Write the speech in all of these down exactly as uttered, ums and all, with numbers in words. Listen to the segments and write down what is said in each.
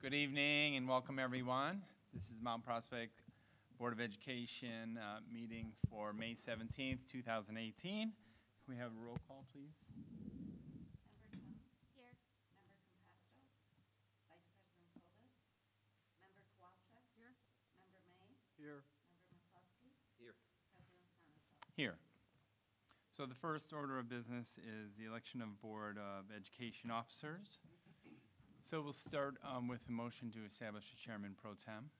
Good evening and welcome everyone. This is Mount Prospect Board of Education uh, meeting for May seventeenth, two thousand eighteen. Can we have a roll call, please? Member Chung? Here. Member Compasto? Vice President Cobus? Member Kowalczyk? Here. Member May? Here. Member McCluskey? Here. President Sonnenfeld? Here. So the first order of business is the election of Board of Education officers. So we'll start um, with a motion to establish a chairman pro tem.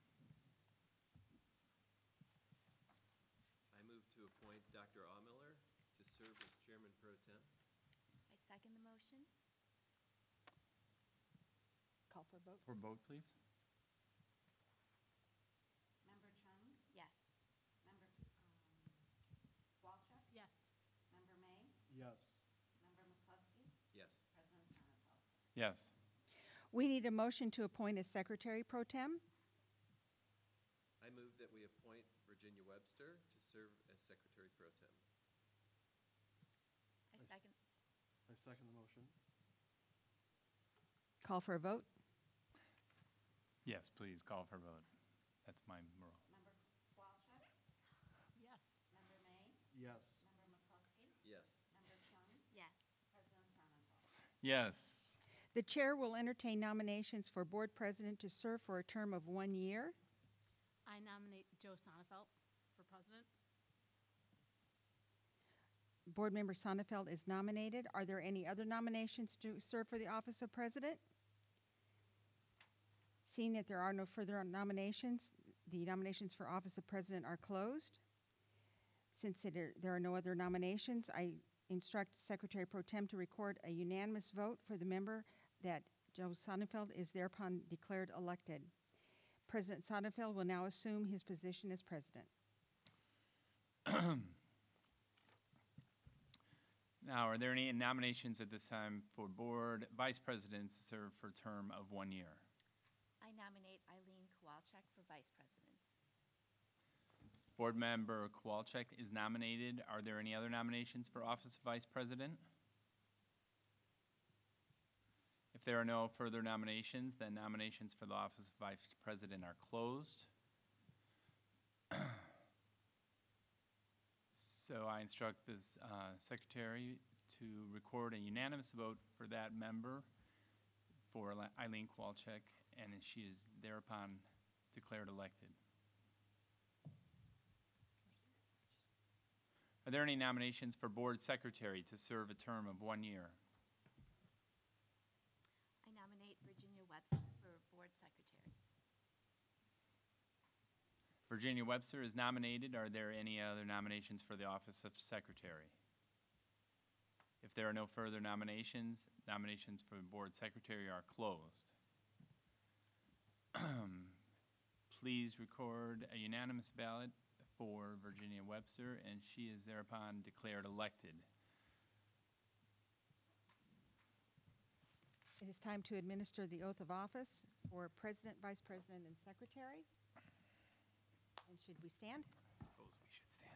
I move to appoint Doctor Aumiller to serve as Chairman Pro Tem. I second the motion. Call for a vote. For vote, please. Member Chung? Yes. Member um, Kowalczyk? Yes. Member May? Yes. Member McCluskey? Yes. President Sonnenfeld? Yes. We need a motion to appoint a secretary pro tem. I move that we appoint Virginia Webster to serve as Secretary Pro Tem. I second. I second the motion. Call for a vote. Yes, please call for vote. That's my role. Member Kowalczyk? Yes. Member May? Yes. Member McCluskey? Yes. Member Chung? Yes. President Sonnenfeld? Yes. The chair will entertain nominations for board president to serve for a term of one year. I nominate Joe Sonnenfeld for president. Board member Sonnenfeld is nominated. Are there any other nominations to serve for the office of president? Seeing that there are no further nominations, the nominations for office of president are closed. Since it are- there are no other nominations, I instruct Secretary Pro Tem to record a unanimous vote for the member that Joe Sonnenfeld is thereupon declared elected. President Sonnenfeld will now assume his position as president. Now, are there any nominations at this time for board vice presidents to serve for a term of one year? I nominate Eileen Kowalczyk for vice president. Board member Kowalczyk is nominated. Are there any other nominations for office of vice president? If there are no further nominations, then nominations for the office of vice president are closed. So I instruct this uh, secretary to record a unanimous vote for that member, for Ele- Eileen Kowalczyk, and she is thereupon declared elected. Are there any nominations for board secretary to serve a term of one year? I nominate Virginia Webster for board secretary. Virginia Webster is nominated. Are there any other nominations for the office of secretary? If there are no further nominations, nominations for board secretary are closed. Please record a unanimous ballot for Virginia Webster, and she is thereupon declared elected. It is time to administer the oath of office for president, vice president, and secretary. And should we stand? I suppose we should stand.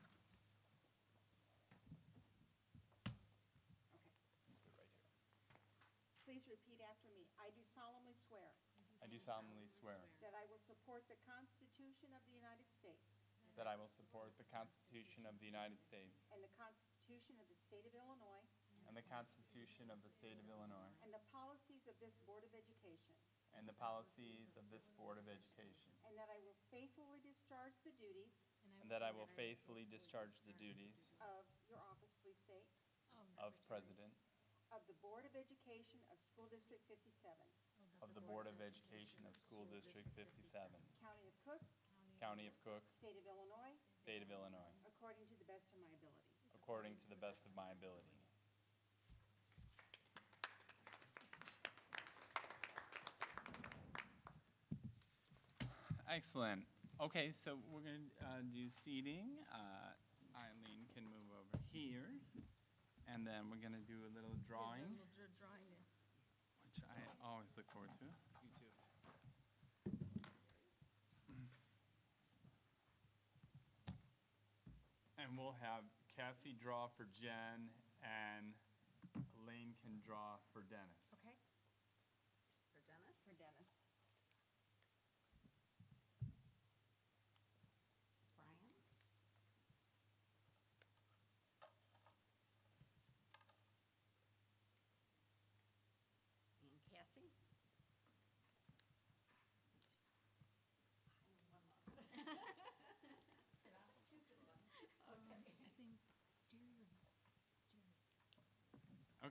Okay. Right here. Please repeat after me. I do solemnly swear I do solemnly swear that I will support the Constitution of the United States that I will support the Constitution of the United States and the Constitution of the State of Illinois and the Constitution of the State of Illinois and the policies of this Board of Education, and the policies of this Board of Education, and that I will faithfully discharge the duties and that I will faithfully discharge the duties of your office, please state, of President of the Board of Education of School District fifty-seven, of the Board of Education of School District fifty-seven, County of Cook, County of Cook, State of Illinois, State of Illinois, according to the best of my ability. according to the best of my ability. Excellent. Okay, so we're going to uh, do seating. Uh, Eileen can move over here. And then we're going to do a little drawing, A little dr- drawing in. which I always look forward to. You too. And we'll have Cassie draw for Jen, and Elaine can draw for Dennis. Okay? For Dennis? For Dennis.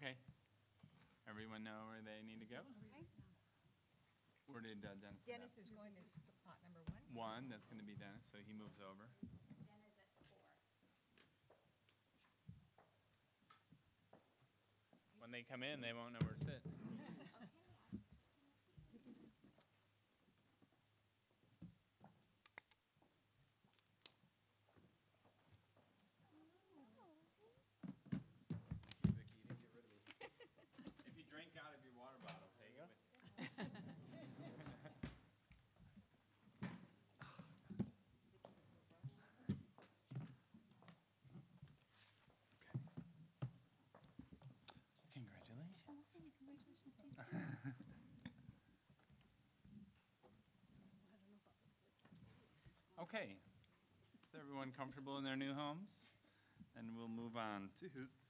Okay. Everyone know where they need to go? Where did uh, Dennis go? Dennis is going to spot number one. One, that's going to be Dennis, so he moves over. Jen is at four. When they come in, they won't know where to sit. Vicky, you didn't get rid of me. If you drink out of your water bottle, take it with you. Congratulations. Okay. Is everyone comfortable in their new homes? And we'll move on to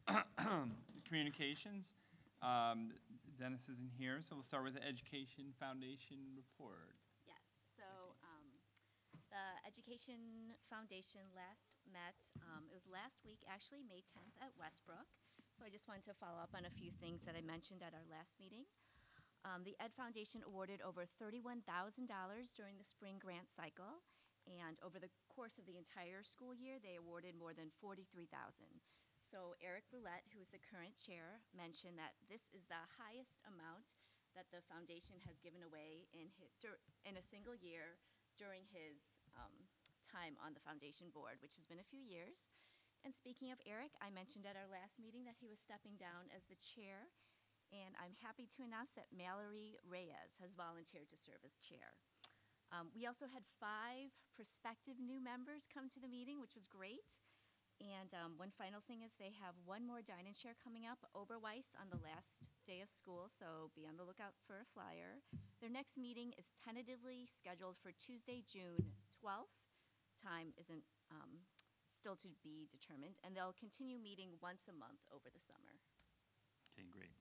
communications. Um, Dennis isn't here, so we'll start with the Education Foundation report. Yes, so um, the Education Foundation last met, um, it was last week, actually, May tenth at Westbrook. So I just wanted to follow up on a few things that I mentioned at our last meeting. Um, the Ed Foundation awarded over thirty-one thousand dollars during the spring grant cycle, and over the course of the entire school year, they awarded more than forty-three thousand dollars. So Eric Roulette, who is the current chair, mentioned that this is the highest amount that the foundation has given away in, his, in a single year during his um, time on the foundation board, which has been a few years. And speaking of Eric, I mentioned at our last meeting that he was stepping down as the chair, and I'm happy to announce that Mallory Reyes has volunteered to serve as chair. Um, we also had five prospective new members come to the meeting, which was great. And um, one final thing is they have one more dine-in share coming up, Oberweis, on the last day of school, so be on the lookout for a flyer. Their next meeting is tentatively scheduled for Tuesday, June twelfth. Time isn't um, still to be determined, and they'll continue meeting once a month over the summer. Okay, great.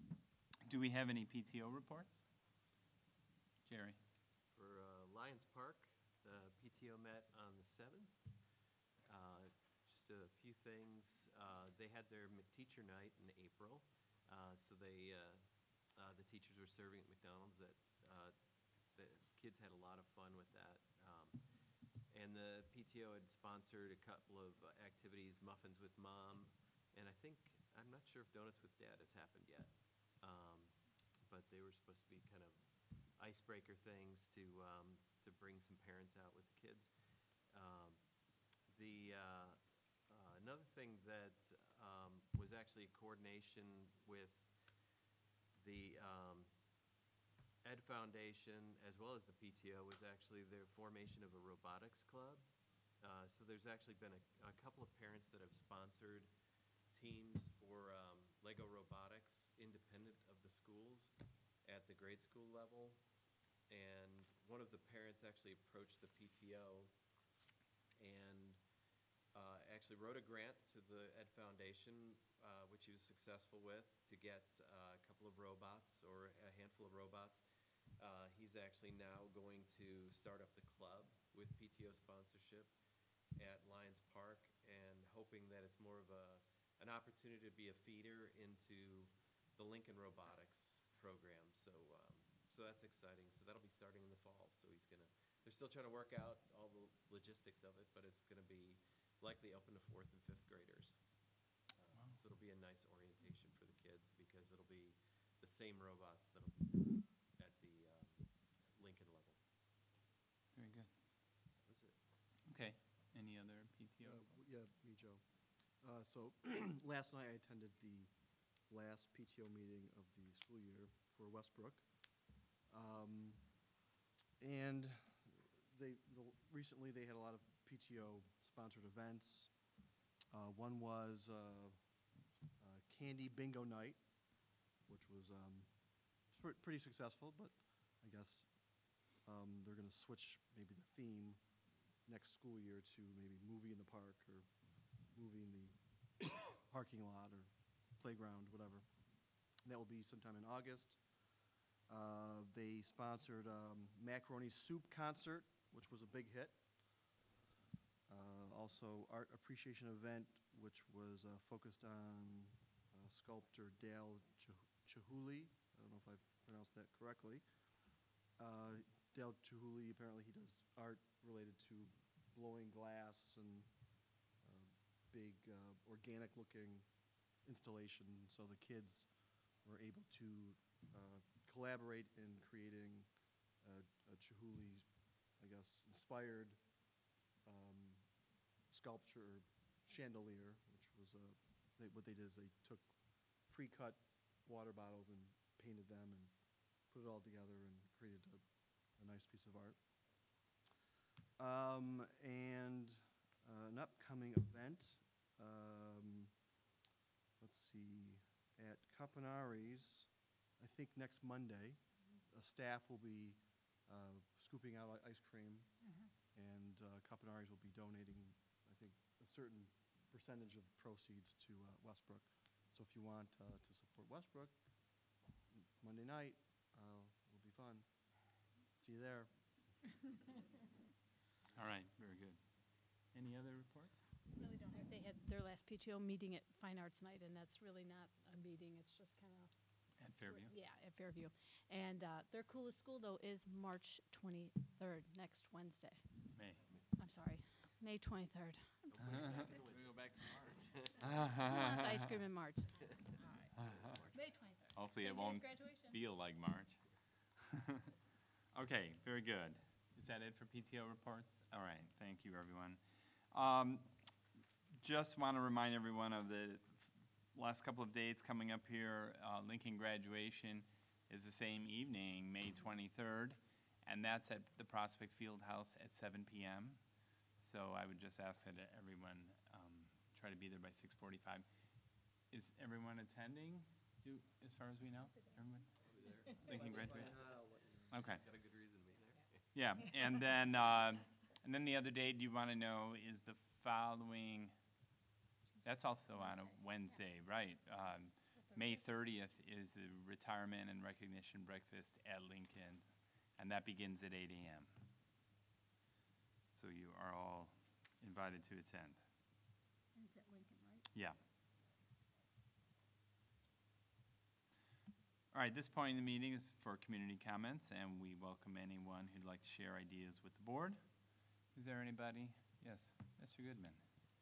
Do we have any P T O reports? Jerry? For uh, Lions Park, the P T O met on the seventh. Uh, Just a few things. Uh, They had their m- teacher night in April, uh, so they, uh, uh, the teachers were serving at McDonald's. That uh, the kids had a lot of fun with that. Um, And the P T O had sponsored a couple of uh, activities, Muffins with Mom, and I think, I'm not sure if Donuts with Dad has happened yet. Um, But they were supposed to be kind of icebreaker things to, um, to bring some parents out with the kids. Um, The, uh, uh, another thing that um, was actually a coordination with the um, Ed Foundation as well as the P T O was actually their formation of a robotics club. Uh, So there's actually been a, a couple of parents that have sponsored teams for um, Lego robotics independent of the schools at the grade school level. And one of the parents actually approached the P T O and uh, actually wrote a grant to the Ed Foundation, uh, which he was successful with, to get uh, a couple of robots or a handful of robots. Uh, he's actually now going to start up the club with P T O sponsorship at Lions Park, and hoping that it's more of a an opportunity to be a feeder into the Lincoln Robotics program. So um, so that's exciting. So that'll be starting in the fall. So he's gonna. They're still trying to work out all the logistics of it, but it's gonna be likely open to fourth and fifth graders. Uh, Wow. So it'll be a nice orientation for the kids because it'll be the same robots that'll be at the um, Lincoln level. Very good. That was it. Okay. Any other P T O? Uh, w- Yeah, me, Joe. Uh, So last night I attended the last P T O meeting of the school year for Westbrook. Um, And they, the- recently they had a lot of P T O-sponsored events. Uh, One was uh, uh, Candy Bingo Night, which was um, pre- pretty successful, but I guess um, they're going to switch maybe the theme next school year to maybe movie in the park or movie in the parking lot or playground, whatever. That will be sometime in August. Uh, They sponsored um, macaroni soup concert, which was a big hit. Uh, Also, art appreciation event, which was uh, focused on uh, sculptor Dale Chah- Chihuly. I don't know if I've pronounced that correctly. Uh, Dale Chihuly, apparently he does art related to blowing glass and uh, big uh, organic-looking installation. So the kids were able to uh, collaborate in creating a, a Chihuly, I guess, inspired um, sculpture chandelier, which was a, they, what they did is they took pre-cut water bottles and painted them and put it all together and created a, a nice piece of art. Um, and uh, an upcoming event, um, let's see, at Capanari's, I think next Monday, uh, staff will be uh, scooping out i- ice cream, and uh, Capanari's will be donating, I think, a certain percentage of proceeds to uh, Westbrook. So if you want uh, to support Westbrook, m- Monday night, uh, will be fun. See you there. All right, very good. Any other reports? Really don't have, they had their last P T O meeting at Fine Arts Night, and that's really not a meeting, it's just kind of. At Fairview? Yeah, at Fairview. And uh, their coolest school, though, is March twenty-third, next Wednesday. May. I'm sorry, May twenty-third. We go back to March. Who wants ice cream in March? All right. May twenty-third. Hopefully it Same day as won't graduation. feel like March. Okay, very good. Is that it for P T O reports? All right, thank you, everyone. Um, Just want to remind everyone of the last couple of dates coming up here. Uh, Lincoln graduation is the same evening, May twenty-third, and that's at the Prospect Field House at seven p m So I would just ask that everyone um, try to be there by six forty-five. Is everyone attending, do, as far as we know? Everyone? Lincoln graduation? Okay. Got a good reason to be there. Yeah, and then, uh, and then the other date you want to know is the following, that's also on a Wednesday, right? Um, May thirtieth is the retirement and recognition breakfast at Lincoln, and that begins at eight a m So you are all invited to attend. And it's at Lincoln, right? Yeah. All right, this point in the meeting is for community comments, and we welcome anyone who'd like to share ideas with the board. Is there anybody? Yes, Mister Goodman.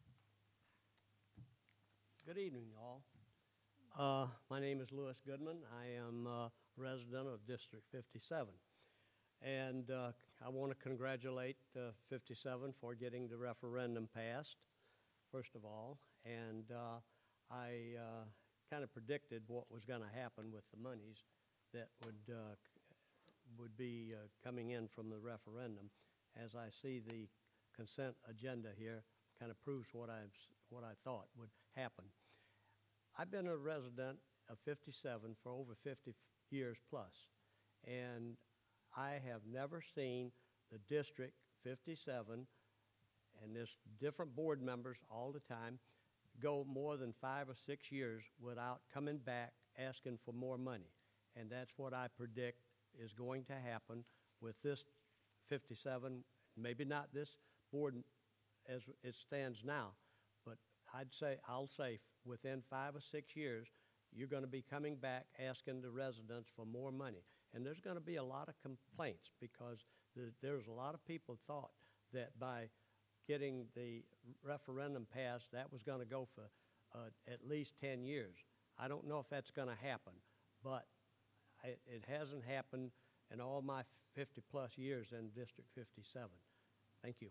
Good evening, y'all. Uh, my name is Louis Goodman. I am a resident of District fifty-seven. And uh, I want to congratulate uh, fifty-seven for getting the referendum passed, first of all. And uh, I uh, kind of predicted what was going to happen with the monies that would, uh, would be uh, coming in from the referendum. As I see the consent agenda here, kind of proves what I what I thought would happen. I've been a resident of fifty-seven for over fifty years plus, and I have never seen the District fifty-seven, and there's different board members all the time, go more than five or six years without coming back asking for more money. And that's what I predict is going to happen with this fifty-seven, maybe not this board as it stands now, but I'd say, I'll say within five or six years, you're going to be coming back asking the residents for more money. And there's going to be a lot of complaints because the, there's a lot of people thought that by getting the referendum passed, that was going to go for uh, at least ten years. I don't know if that's going to happen, but I, it hasn't happened in all my fifty plus years in District fifty-seven. Thank you.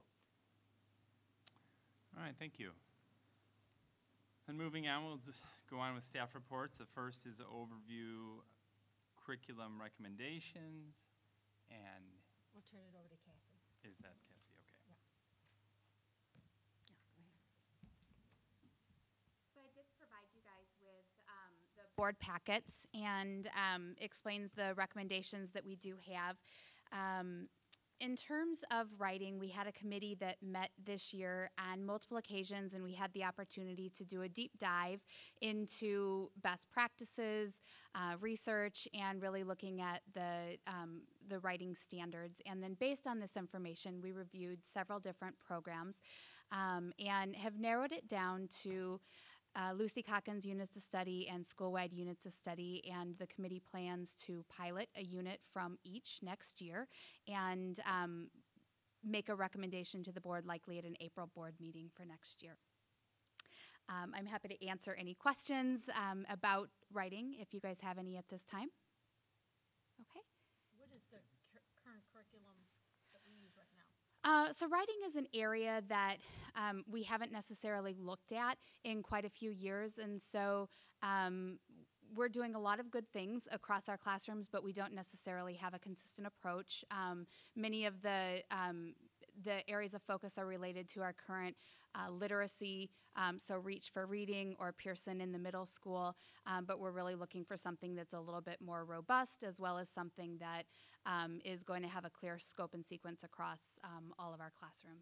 All right, thank you. And moving on, we'll just go on with staff reports. The first is overview curriculum recommendations, and We'll turn it over to Cassie. is that Cassie? Okay. Yeah. Yeah, go ahead. So I did provide you guys with um, the board packets and um, explains the recommendations that we do have. Um, in terms of writing, we had a committee that met this year on multiple occasions, and we had the opportunity to do a deep dive into best practices, uh, research, and really looking at the um, the writing standards. And then based on this information, we reviewed several different programs um, and have narrowed it down to uh, Lucy Calkins units of study and school-wide units of study, and the committee plans to pilot a unit from each next year and um, make a recommendation to the board likely at an April board meeting for next year. Um, I'm happy to answer any questions um, about writing if you guys have any at this time. Okay. What is the cur- current curriculum that we use right now? Uh, so writing is an area that um, we haven't necessarily looked at in quite a few years, and so um, we're doing a lot of good things across our classrooms, but we don't necessarily have a consistent approach. Um, many of the um, the areas of focus are related to our current uh, literacy, um, so Reach for Reading or Pearson in the middle school, um, but we're really looking for something that's a little bit more robust, as well as something that um, is going to have a clear scope and sequence across um, all of our classrooms.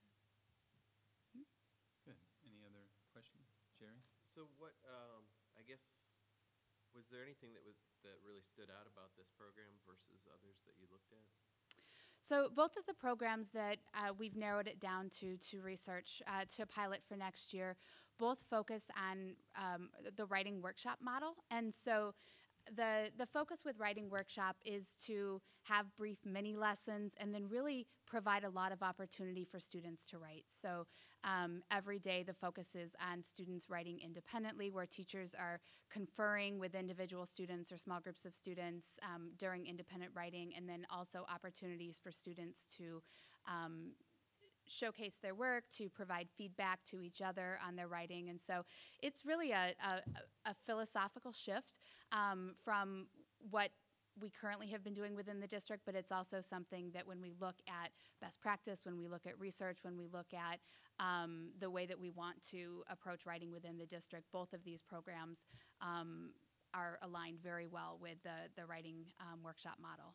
Good. Any other questions? Jerry? So what, um, I guess, was there anything that was, that really stood out about this program versus others that you looked at? So both of the programs that uh, we've narrowed it down to to research, uh, to pilot for next year, both focus on um, the writing workshop model. And so the, the focus with writing workshop is to have brief mini lessons and then really provide a lot of opportunity for students to write. So um, every day the focus is on students writing independently, where teachers are conferring with individual students or small groups of students um, during independent writing, and then also opportunities for students to um, showcase their work, to provide feedback to each other on their writing. And so it's really a, a, a philosophical shift um, from what we currently have been doing within the district, but it's also something that when we look at best practice, when we look at research, when we look at um, the way that we want to approach writing within the district, both of these programs um, are aligned very well with the, the writing um, workshop model.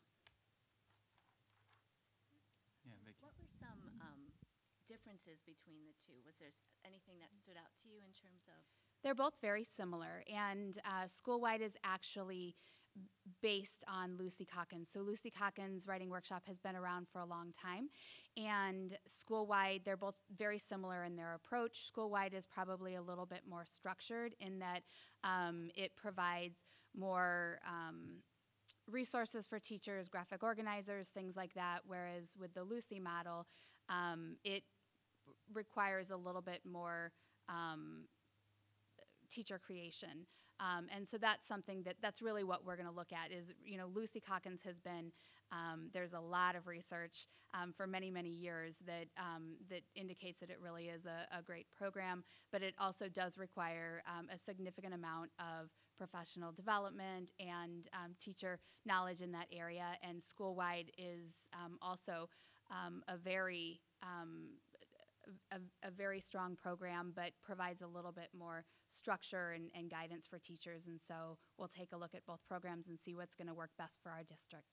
Yeah, Vicki. What were some um, differences between the two? Was there s- anything that stood out to you in terms of? They're both very similar, and uh, Schoolwide is actually based on Lucy Calkins. So Lucy Calkins' writing workshop has been around for a long time, and Schoolwide, they're both very similar in their approach. Schoolwide is probably a little bit more structured in that um, it provides more um, resources for teachers, graphic organizers, things like that, whereas with the Lucy model, um, it requires a little bit more um, teacher creation. Um, and so that's something that that's really what we're going to look at is, you know, Lucy Calkins has been, um, there's a lot of research um, for many, many years that um, that indicates that it really is a, a great program, but it also does require um, a significant amount of professional development and um, teacher knowledge in that area. And Schoolwide is um, also um, a very um, A, a very strong program, but provides a little bit more structure and, and guidance for teachers. And so we'll take a look at both programs and see what's going to work best for our district.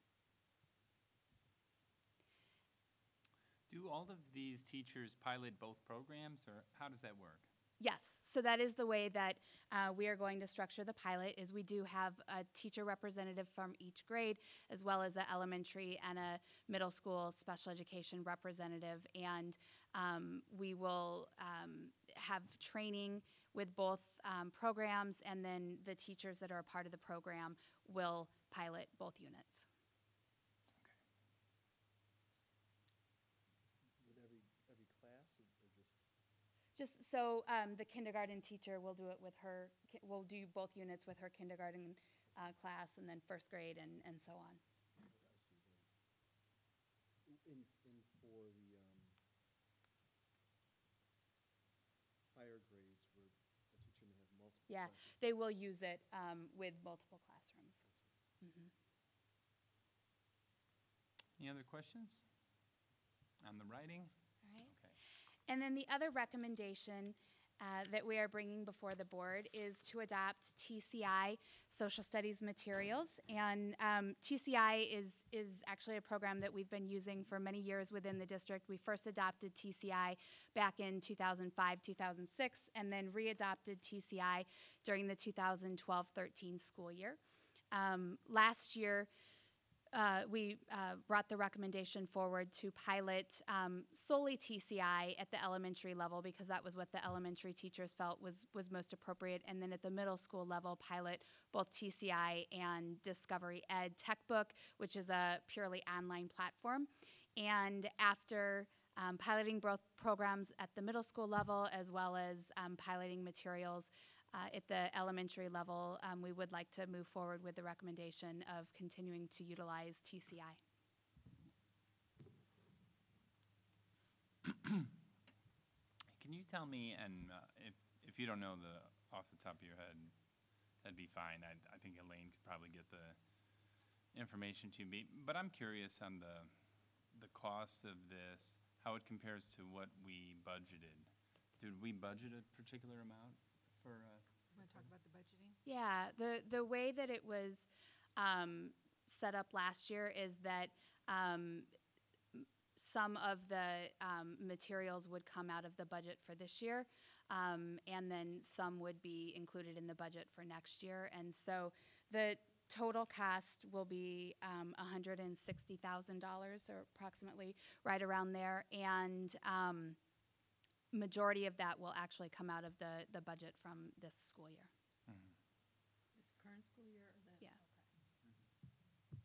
Do all of these teachers pilot both programs, or how does that work? Yes, so that is the way that uh, we are going to structure the pilot. Is we do have a teacher representative from each grade, as well as an elementary and a middle school special education representative, and um, we will um, have training with both um, programs, and then the teachers that are a part of the program will pilot both units. With every, every class or or just? Just so um, the kindergarten teacher will do it with her, ki- will do both units with her kindergarten uh, class, and then first grade and, and so on. I see, right. In, in for the um, higher grades where a teacher may have multiple Yeah, classes. they will use it um, with multiple classrooms. Mhm. Any other questions on the writing? All right. Okay. And then the other recommendation uh, that we are bringing before the board is to adopt T C I social studies materials. And um, T C I is, is actually a program that we've been using for many years within the district. We first adopted T C I back in two thousand five, two thousand six, and then readopted T C I during the two thousand twelve thirteen school year. Um, last year, uh, we uh, brought the recommendation forward to pilot um, solely T C I at the elementary level because that was what the elementary teachers felt was, was most appropriate. And then at the middle school level, pilot both T C I and Discovery Ed Textbook, which is a purely online platform. And after um, piloting both programs at the middle school level as well as um, piloting materials Uh, at the elementary level, um, we would like to move forward with the recommendation of continuing to utilize T C I. Can you tell me, and uh, if, if you don't know the, off the top of your head, that'd be fine. I, I think Elaine could probably get the information to me. But I'm curious on the, the cost of this, how it compares to what we budgeted. Did we budget a particular amount for? Uh, Want to talk about the budgeting? Yeah, the, the way that it was um, set up last year is that um, m- some of the um, materials would come out of the budget for this year, um, and then some would be included in the budget for next year. And so the total cost will be um, one hundred sixty thousand dollars, or approximately right around there. And um, majority of that will actually come out of the, the budget from this school year. mhm. This current school year or that? Yeah. Okay.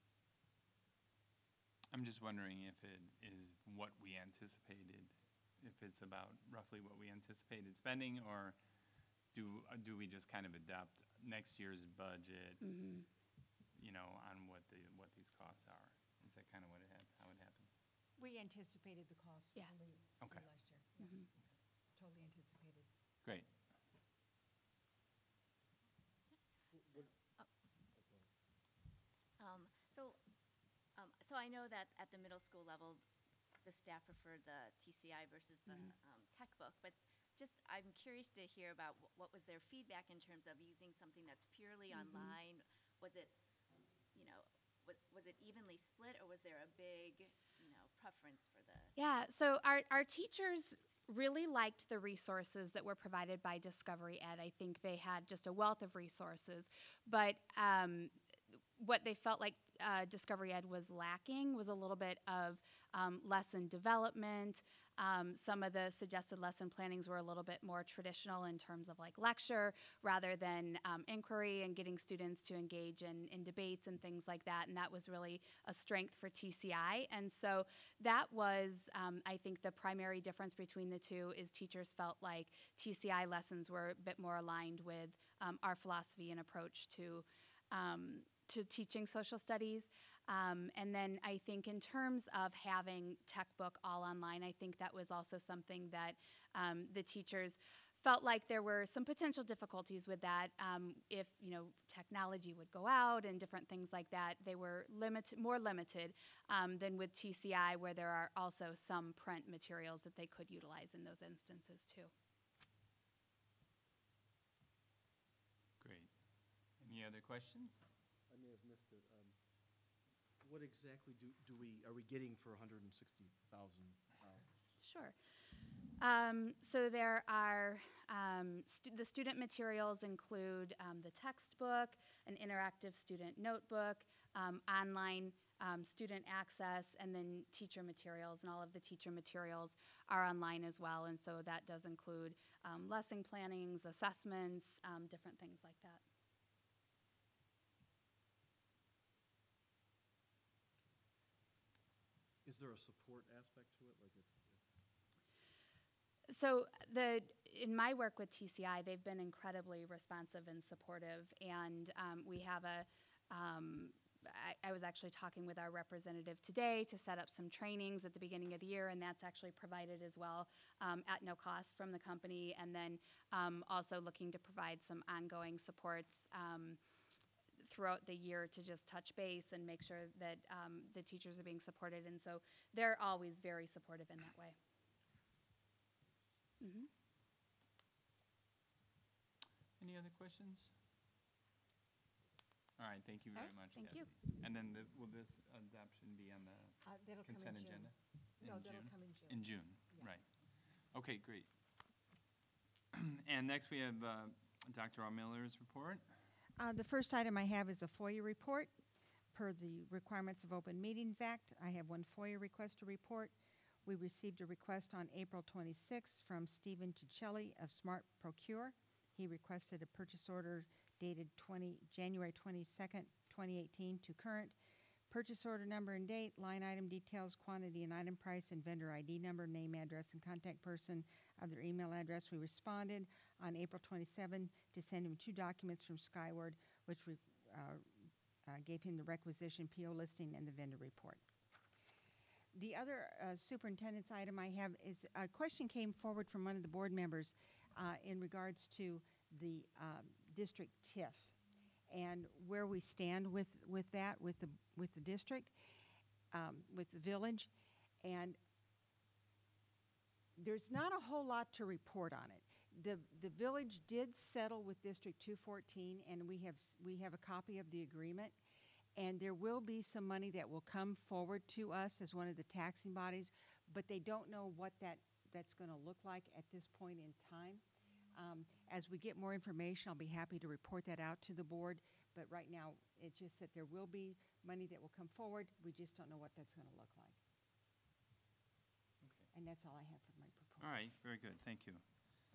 I'm just wondering if it is what we anticipated, if it's about roughly what we anticipated spending, or do, uh, do we just kind of adopt next year's budget, Mm-hmm. you know, on what the, what these costs are? Is that kind of what it had, how it happens? We anticipated the cost Yeah. from the, from Okay. last year. Yeah, Mhm. it's Totally anticipated. Great. Um, so, um, so I know that at the middle school level, the staff preferred the T C I versus the Mhm. um, tech book, but just I'm curious to hear about wh- what was their feedback in terms of using something that's purely Mhm. online. Was it, you know, was, was it evenly split, or was there a big, you know, preference for the? Yeah, so our, our teachers really liked the resources that were provided by Discovery Ed. I think they had just a wealth of resources, but um, what they felt like uh, Discovery Ed was lacking was a little bit of um, lesson development. Um, some of the suggested lesson plannings were a little bit more traditional in terms of like lecture rather than um, inquiry and getting students to engage in, in debates and things like that. And that was really a strength for T C I. And so that was, um, I think, the primary difference between the two is teachers felt like T C I lessons were a bit more aligned with um, our philosophy and approach to um, to teaching social studies. Um, and then I think in terms of having Textbook all online, I think that was also something that um, the teachers felt like there were some potential difficulties with that. Um, if, you know, technology would go out and different things like that, they were limited, more limited um, than with T C I, where there are also some print materials that they could utilize in those instances too. Great. Any other questions? I may have missed it. Um, What exactly do, do we, are we getting for one hundred sixty thousand dollars? Sure. Um, so there are, um, stu- the student materials include um, the textbook, an interactive student notebook, um, online um, student access, and then teacher materials. And all of the teacher materials are online as well. And so that does include um, lesson plannings, assessments, um, different things like that. Is there a support aspect to it? Like if, if So the in my work with T C I, they've been incredibly responsive and supportive, and um, we have a. Um, I, I was actually talking with our representative today to set up some trainings at the beginning of the year, and that's actually provided as well um, at no cost from the company. And then um, also looking to provide some ongoing supports um, throughout the year to just touch base and make sure that um, the teachers are being supported. And so they're always very supportive in that way. Mm-hmm. Any other questions? All right, thank you All very right, much, thank you. Cassie. And then the, will this adoption be on the Uh, That'll come consent in June. agenda? No, In that'll June? come in June. In June, Yeah. right. Okay, great. And next we have uh, Doctor Miller's report. Uh, The first item I have is a FOIA report. Per the requirements of Open Meetings Act, I have one FOIA request to report. We received a request on April twenty-sixth from Stephen Ticelli of Smart Procure. He requested a purchase order dated twenty, January twenty-second, twenty eighteen to current. Purchase order number and date, line item details, quantity and item price, and vendor I D number, name, address, and contact person of their email address. We responded on April twenty-seventh to send him two documents from Skyward, which we uh, uh, gave him the requisition, P O listing, and the vendor report. The other uh, superintendent's item I have is a question came forward from one of the board members uh, in regards to the um, district TIF and where we stand with, with that, with the, with the district, um, with the village. And there's not a whole lot to report on it. The, the village did settle with District two fourteen, and we have, s- we have a copy of the agreement. And there will be some money that will come forward to us as one of the taxing bodies, but they don't know what that, that's going to look like at this point in time. Um, as we get more information, I'll be happy to report that out to the board. But right now, it's just that there will be money that will come forward. We just don't know what that's going to look like. Okay. And that's all I have for my proposal. All right, very good, thank you.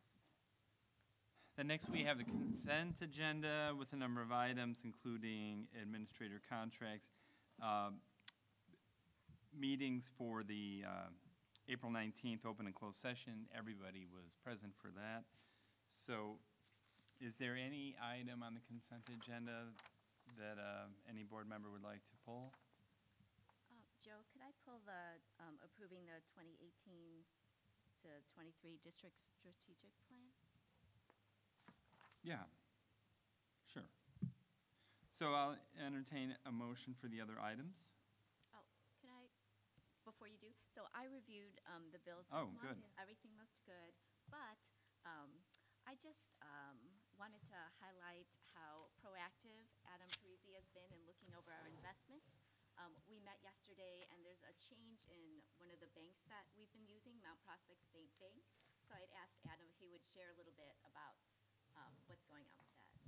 Then next, we have the consent agenda with a number of items, including administrator contracts, uh, meetings for the uh, April nineteenth open and closed session. Everybody was present for that. So is there any item on the consent agenda that uh, any board member would like to pull? Uh, Joe, could I pull the, um, approving the twenty eighteen to twenty-three district strategic plan? Yeah, sure. So I'll entertain a motion for the other items. Oh, can I, before you do, so I reviewed um, the bills this Oh, month. good. Everything looked good, but um, I just um, wanted to highlight how proactive Adam Parisi has been in looking over our investments. Um, We met yesterday, and there's a change in one of the banks that we've been using, Mount Prospect State Bank. So I'd asked Adam if he would share a little bit about um, what's going on with that.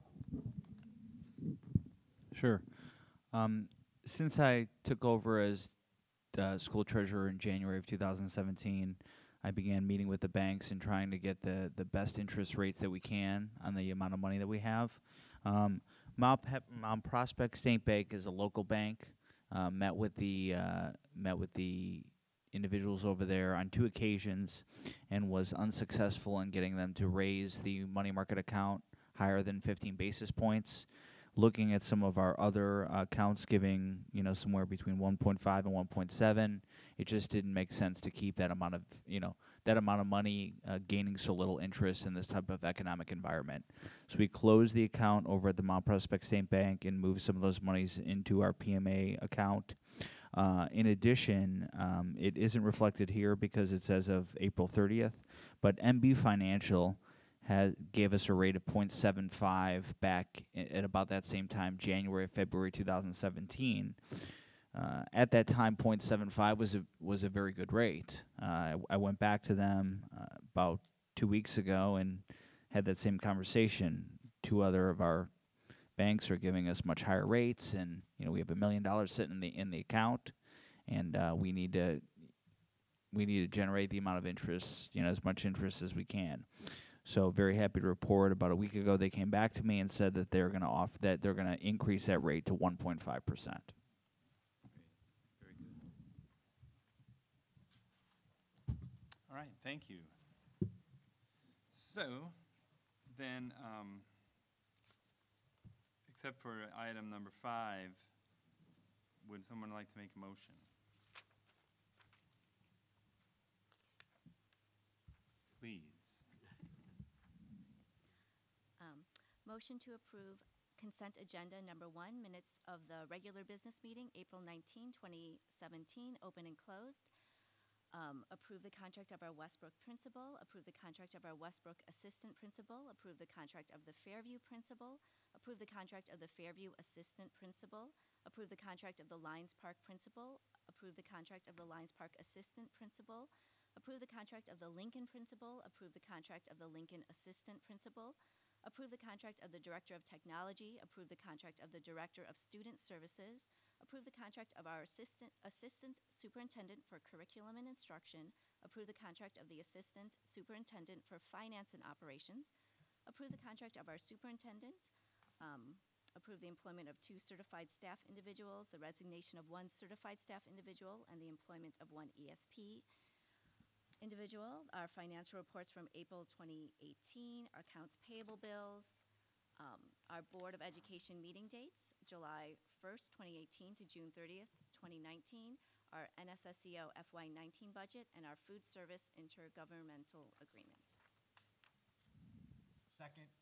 Sure. Um, since I took over as uh, school treasurer in January of two thousand seventeen, I began meeting with the banks and trying to get the, the best interest rates that we can on the amount of money that we have. Um, Mount, Pep- Mount Prospect State Bank is a local bank. Uh, met with the uh, met with the individuals over there on two occasions, and was unsuccessful in getting them to raise the money market account higher than fifteen basis points. Looking at some of our other uh, accounts giving, you know, somewhere between one point five and one point seven, it just didn't make sense to keep that amount of, you know, that amount of money uh, gaining so little interest in this type of economic environment. So we closed the account over at the Mount Prospect State Bank and moved some of those monies into our P M A account. Uh, in addition, um, it isn't reflected here because it's as of April thirtieth, but M B Financial has gave us a rate of zero point seven five back i- at about that same time, January, February two thousand seventeen. Uh, at that time, zero point seven five was a was a very good rate. Uh, I, I went back to them uh, about two weeks ago and had that same conversation. Two other of our banks are giving us much higher rates, and you know we have a million dollars sitting in the in the account, and uh, we need to we need to generate the amount of interest, you know, as much interest as we can. So very happy to report. About a week ago, they came back to me and said that they're going to off that they're going to increase that rate to one point five percent. Very good. All right, thank you. So, then, um, except for item number five, would someone like to make a motion? Please. Um, Motion to approve consent agenda number one, minutes of the regular business meeting, April nineteenth, twenty seventeen, open and closed. Um, Approve the contract of our Westbrook principal, approve the contract of our Westbrook assistant principal, approve the contract of the Fairview principal, approve the contract of the Fairview assistant principal, approve the contract of the Lions Park principal, approve the contract of the Lions Park assistant principal, approve the contract of the Lincoln principal, approve the contract of the Lincoln assistant principal, approve the contract of the Director of Technology, approve the contract of the Director of Student Services, approve the contract of our assistant, assistant superintendent for curriculum and instruction, approve the contract of the assistant superintendent for finance and operations, approve the contract of our superintendent, um, approve the employment of two certified staff individuals, the resignation of one certified staff individual, and the employment of one E S P individual, our financial reports from April twenty eighteen, our accounts payable bills, um, our Board of Education meeting dates, July first, twenty eighteen to June thirtieth, twenty nineteen, our N S S E O F Y nineteen budget, and our food service intergovernmental agreement. Second.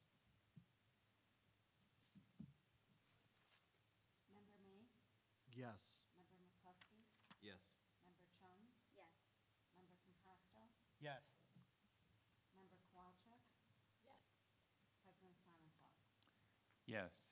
Member May? Yes. Member McCluskey? Yes. Member Chung? Yes. Member Compasto? Yes. Member Kowalczyk? Yes. President Sonnenfeld? Yes.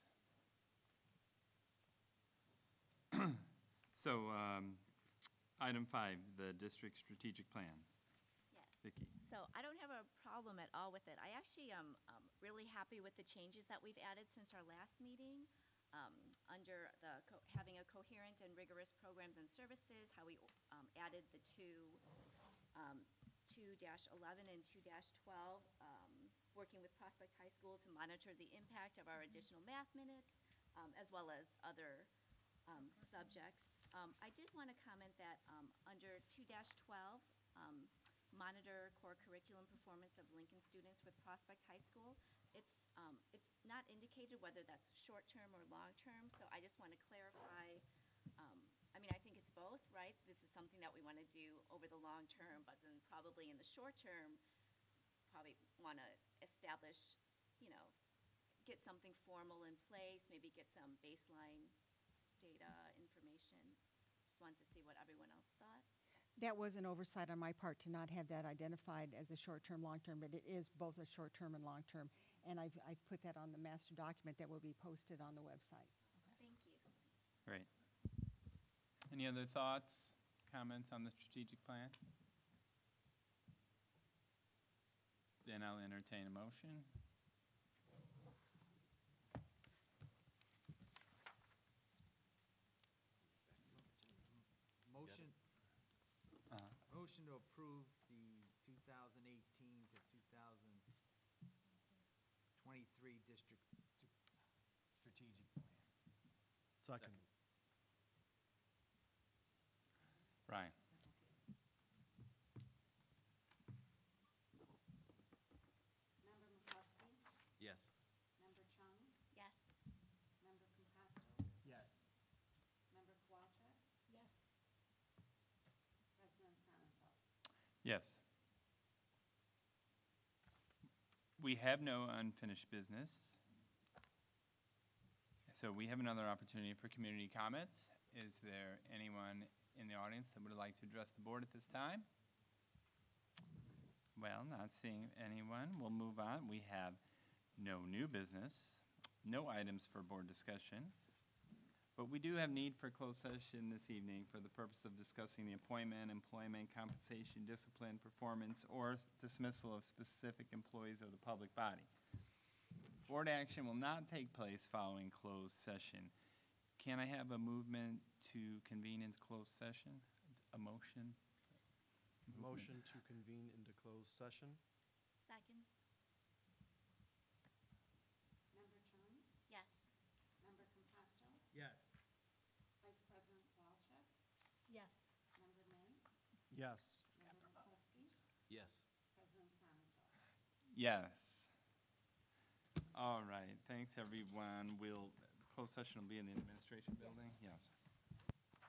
So, um, item five, the district strategic plan. Yes. Vicki. So I don't have a problem at all with it. I actually am um, really happy with the changes that we've added since our last meeting. Um, under the co- having a coherent and rigorous programs and services, how we um, added the two um, two dash eleven and two dash twelve, um, working with Prospect High School to monitor the impact of our additional math minutes, um, as well as other um, subjects. Um, I did want to comment that um, under two dash twelve, um, monitor core curriculum performance of Lincoln students with Prospect High School. It's, um, it's not indicated whether that's short-term or long-term, so I just want to clarify. Um, I mean, I think it's both, right? This is something that we want to do over the long term, but then probably in the short term, probably want to establish, you know, get something formal in place, maybe get some baseline data information. Just wanted to see what everyone else thought. That was an oversight on my part to not have that identified as a short-term, long-term, but it is both a short-term and long-term. And I've, I've put that on the master document that will be posted on the website. Thank you. Great. Any other thoughts, comments on the strategic plan? Then I'll entertain a motion. Motion, Uh, motion to approve the two thousand eighteen to two thousand twenty-three district su- strategic plan. Second. Ryan. Member McCluskey? Yes. Member Chung? Yes. Member Compasto? Yes. Member Kowalczyk? Yes. President Sonnenfeld? Yes. We have no unfinished business. So we have another opportunity for community comments. Is there anyone in the audience that would like to address the board at this time? Well, not seeing anyone, we'll move on. We have no new business, no items for board discussion, but we do have need for closed session this evening for the purpose of discussing the appointment, employment, compensation, discipline, performance, or dismissal of specific employees of the public body. Board action will not take place following closed session. Can I have a movement to convene into closed session? A motion? Motion to convene into closed session. Second. Member Chung? Yes. Member Compasto? Yes. Vice President Kowalczyk? Yes. Member May? Yes. Member McCluskey? Yes. President Sonnenfeld? Yes. All right, thanks, everyone. We'll, closed session will be in the administration building? Yes.